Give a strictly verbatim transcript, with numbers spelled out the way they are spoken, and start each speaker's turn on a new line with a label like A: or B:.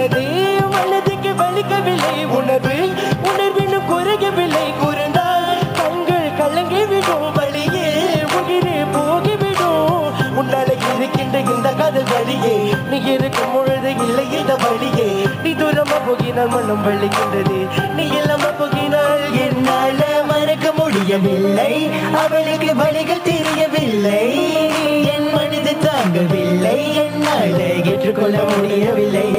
A: உனது மனதுக்கு வலிக்கவில்லை உணர்வு உணர்வினும் குறையவில்லை குறைந்தால் கண்கள் கலங்கி விடும் வழியே உயிரே போகிவிடும் உன்னால இருக்கின்ற இந்த காதல் வழியே நீ இருக்கும் பொழுது இல்லை இந்த வழியே நீ தூரமா போகினால் மனம் வலிக்கின்றது நீ இல்லாம போகினால் என்னால மறக்க முடியவில்லை அவளுக்கு வழிகள் தெரியவில்லை என் மனது தாங்கவில்லை என்னால ஏற்றுக்கொள்ள முடியவில்லை